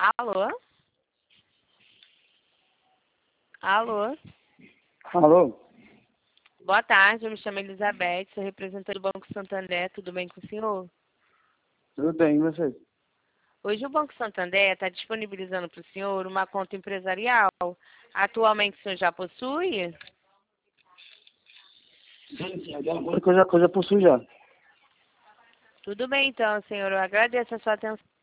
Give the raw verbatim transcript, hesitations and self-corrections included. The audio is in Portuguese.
Alô? Alô? Alô? Boa tarde, eu me chamo Elizabeth, sou representante do Banco Santander, tudo bem com o senhor? Tudo bem, e você? Hoje o Banco Santander está disponibilizando para o senhor uma conta empresarial. Atualmente o senhor já possui? Sim, sim, agora que eu já, que eu já possuo já. Tudo bem então, senhor, eu agradeço a sua atenção.